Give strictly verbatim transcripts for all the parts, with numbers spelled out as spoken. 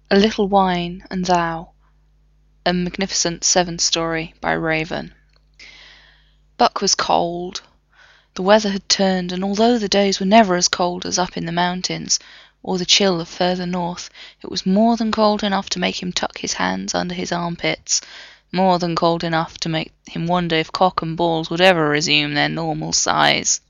A Little Wine and Thou, a magnificent seven-story by Raven. Buck was cold. The weather had turned, and although the days were never as cold as up in the mountains, or the chill of further north, it was more than cold enough to make him tuck his hands under his armpits, more than cold enough to make him wonder if cock and balls would ever resume their normal size.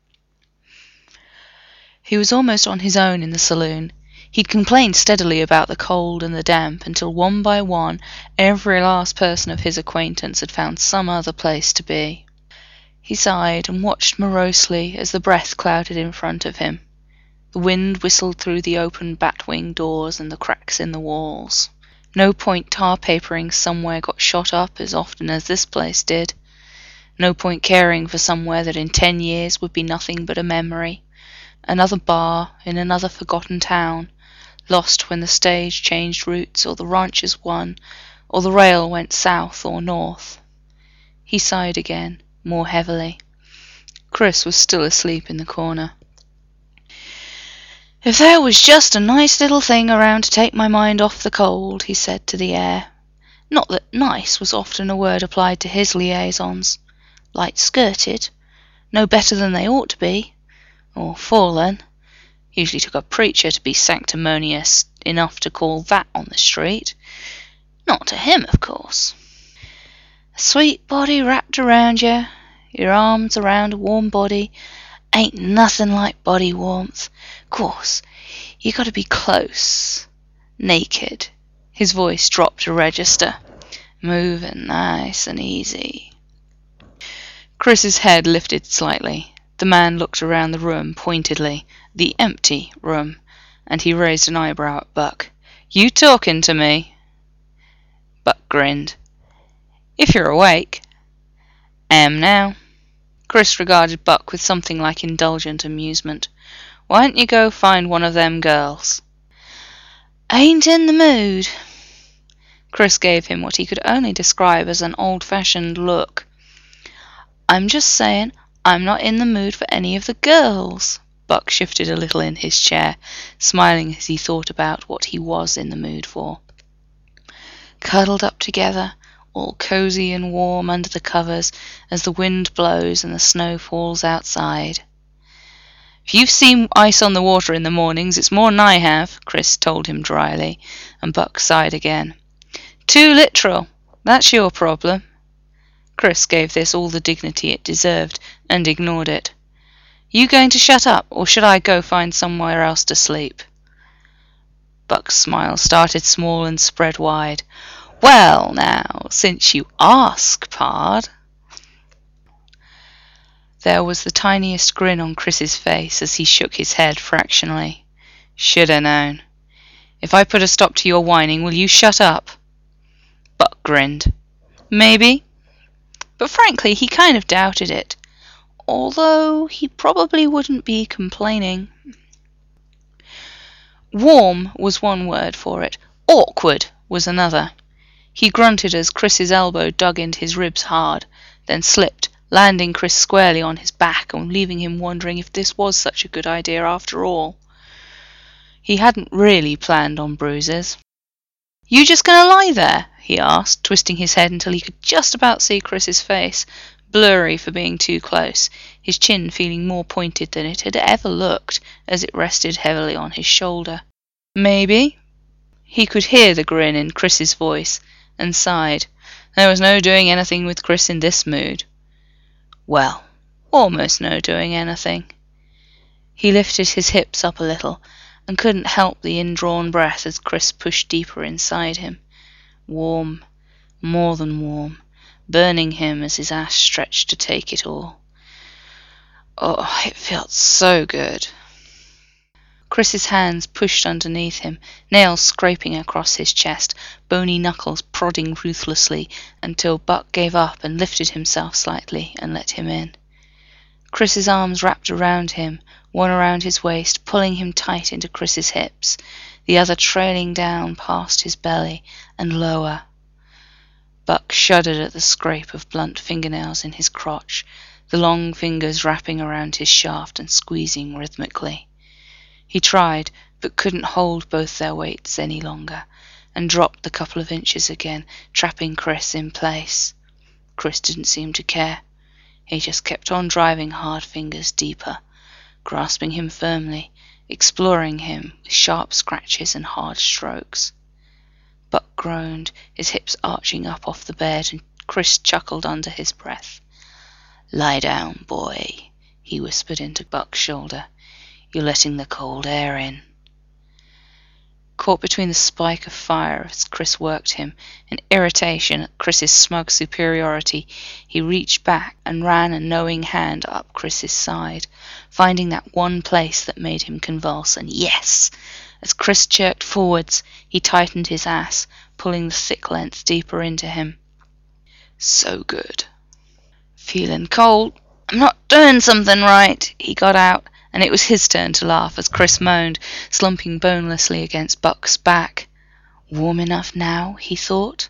He was almost on his own in the saloon. He'd complained steadily about the cold and the damp until one by one every last person of his acquaintance had found some other place to be. He sighed and watched morosely as the breath clouded in front of him. The wind whistled through the open bat-wing doors and the cracks in the walls. No point tar papering somewhere got shot up as often as this place did. No point caring for somewhere that in ten years would be nothing but a memory. Another bar in another forgotten town, lost when the stage changed routes or the ranchers won, or the rail went south or north. He sighed again, more heavily. Chris was still asleep in the corner. "If there was just a nice little thing around to take my mind off the cold," he said to the air. Not that nice was often a word applied to his liaisons. Light-skirted, no better than they ought to be, or fallen. Usually took a preacher to be sanctimonious enough to call that on the street. Not to him, of course. A sweet body wrapped around you, your arms around a warm body, ain't nothing like body warmth. Course, you got to be close, naked. His voice dropped a register, moving nice and easy. Chris's head lifted slightly. The man looked around the room pointedly, the empty room, and he raised an eyebrow at Buck. "You talking to me?" Buck grinned. "If you're awake." "Am now." Chris regarded Buck with something like indulgent amusement. "Why don't you go find one of them girls?" "Ain't in the mood." Chris gave him what he could only describe as an old-fashioned look. "I'm just saying I'm not in the mood for any of the girls." Buck shifted a little in his chair, smiling as he thought about what he was in the mood for. Cuddled up together, all cosy and warm under the covers as the wind blows and the snow falls outside. "If you've seen ice on the water in the mornings, it's more'n I have," Chris told him dryly, and Buck sighed again. "Too literal. That's your problem." Chris gave this all the dignity it deserved, and ignored it. "You going to shut up, or should I go find somewhere else to sleep?" Buck's smile started small and spread wide. "Well, now, since you ask, pard." There was the tiniest grin on Chris's face as he shook his head fractionally. "Shoulda known. If I put a stop to your whining, will you shut up?" Buck grinned. "Maybe." But frankly, he kind of doubted it, although he probably wouldn't be complaining. Warm was one word for it. Awkward was another. He grunted as Chris's elbow dug into his ribs hard, then slipped, landing Chris squarely on his back and leaving him wondering if this was such a good idea after all. He hadn't really planned on bruises. "You just gonna lie there?" he asked, twisting his head until he could just about see Chris's face, blurry for being too close, his chin feeling more pointed than it had ever looked as it rested heavily on his shoulder. "Maybe." He could hear the grin in Chris's voice, and sighed. There was no doing anything with Chris in this mood. Well, almost no doing anything. He lifted his hips up a little, and couldn't help the indrawn breath as Chris pushed deeper inside him. Warm, more than warm, burning him as his ass stretched to take it all. Oh, it felt so good. Chris's hands pushed underneath him, nails scraping across his chest, bony knuckles prodding ruthlessly, until Buck gave up and lifted himself slightly and let him in. Chris's arms wrapped around him, one around his waist, pulling him tight into Chris's hips, the other trailing down past his belly and lower. Buck shuddered at the scrape of blunt fingernails in his crotch, the long fingers wrapping around his shaft and squeezing rhythmically. He tried, but couldn't hold both their weights any longer, and dropped the couple of inches again, trapping Chris in place. Chris didn't seem to care. He just kept on driving hard fingers deeper, grasping him firmly, exploring him with sharp scratches and hard strokes. Buck groaned, his hips arching up off the bed, and Chris chuckled under his breath. "Lie down, boy," he whispered into Buck's shoulder. "You're letting the cold air in." Caught between the spike of fire as Chris worked him, in irritation at Chris's smug superiority, he reached back and ran a knowing hand up Chris's side, finding that one place that made him convulse, and yes! As Chris jerked forwards, he tightened his ass, pulling the thick length deeper into him. So good. "Feeling cold? I'm not doing something right," he got out, and it was his turn to laugh as Chris moaned, slumping bonelessly against Buck's back. Warm enough now, he thought.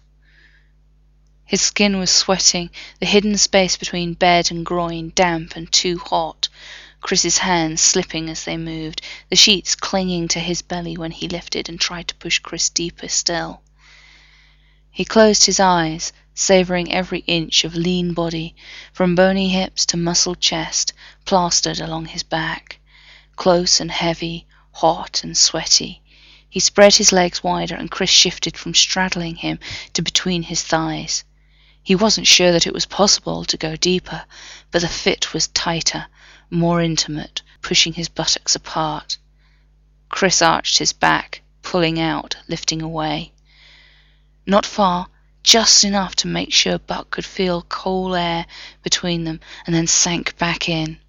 His skin was sweating, the hidden space between bed and groin damp and too hot, Chris's hands slipping as they moved, the sheets clinging to his belly when he lifted and tried to push Chris deeper still. He closed his eyes, savouring every inch of lean body, from bony hips to muscled chest, plastered along his back. Close and heavy, hot and sweaty. He spread his legs wider, and Chris shifted from straddling him to between his thighs. He wasn't sure that it was possible to go deeper, but the fit was tighter, more intimate, pushing his buttocks apart. Chris arched his back, pulling out, lifting away. Not far, just enough to make sure Buck could feel cold air between them, and then sank back in.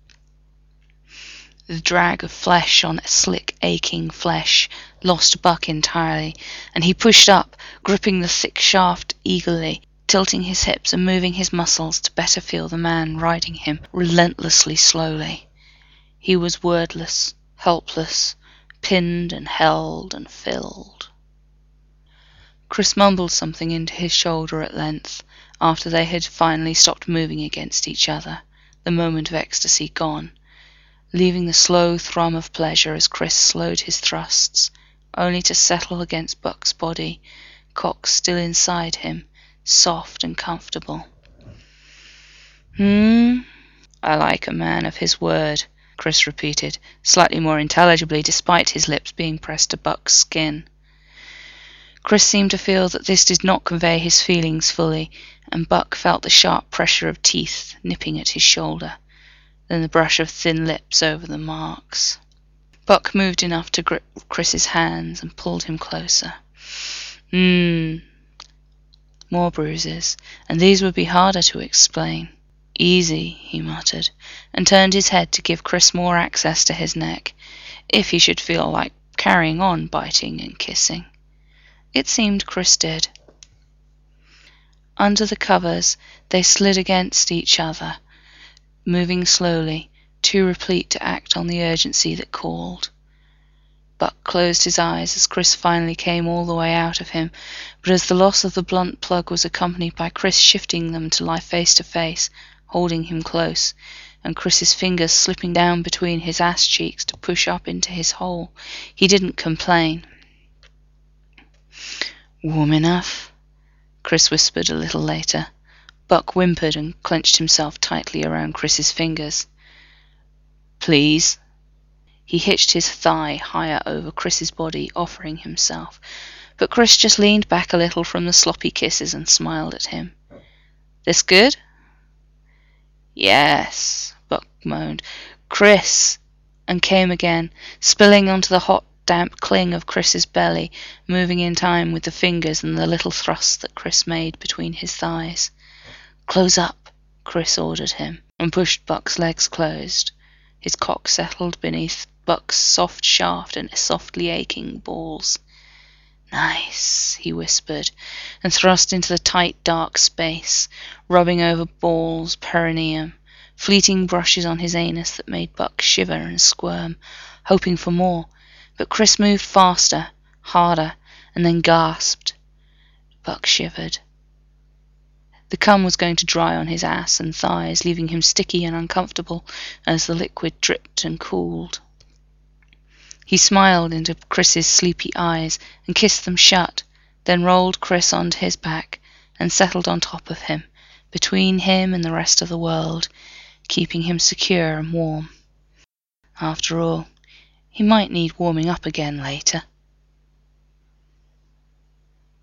The drag of flesh on slick, aching flesh lost Buck entirely, and he pushed up, gripping the thick shaft eagerly, tilting his hips and moving his muscles to better feel the man riding him relentlessly slowly. He was wordless, helpless, pinned and held and filled. Chris mumbled something into his shoulder at length, after they had finally stopped moving against each other, the moment of ecstasy gone, leaving the slow thrum of pleasure as Chris slowed his thrusts, only to settle against Buck's body, cock still inside him, soft and comfortable. Hmm? I like a man of his word, Chris repeated, slightly more intelligibly despite his lips being pressed to Buck's skin. Chris seemed to feel that this did not convey his feelings fully, and Buck felt the sharp pressure of teeth nipping at his shoulder, then the brush of thin lips over the marks. Buck moved enough to grip Chris's hands and pulled him closer. Mmm. More bruises, and these would be harder to explain. Easy, he muttered, and turned his head to give Chris more access to his neck, if he should feel like carrying on biting and kissing. It seemed Chris did. Under the covers, they slid against each other, moving slowly, too replete to act on the urgency that called. Buck closed his eyes as Chris finally came all the way out of him, but as the loss of the blunt plug was accompanied by Chris shifting them to lie face to face, holding him close, and Chris's fingers slipping down between his ass cheeks to push up into his hole, he didn't complain. Warm enough? Chris whispered a little later. Buck whimpered and clenched himself tightly around Chris's fingers. Please? He hitched his thigh higher over Chris's body, offering himself, but Chris just leaned back a little from the sloppy kisses and smiled at him. This good? Yes, Buck moaned. Chris! And came again, spilling onto the hot, damp cling of Chris's belly, moving in time with the fingers and the little thrusts that Chris made between his thighs. Close up, Chris ordered him, and pushed Buck's legs closed. His cock settled beneath Buck's soft shaft and softly aching balls. Nice, he whispered, and thrust into the tight, dark space, rubbing over balls, perineum, fleeting brushes on his anus that made Buck shiver and squirm, hoping for more, but Chris moved faster, harder, and then gasped. Buck shivered. The cum was going to dry on his ass and thighs, leaving him sticky and uncomfortable as the liquid dripped and cooled. He smiled into Chris's sleepy eyes and kissed them shut, then rolled Chris onto his back and settled on top of him, between him and the rest of the world, keeping him secure and warm. After all, he might need warming up again later.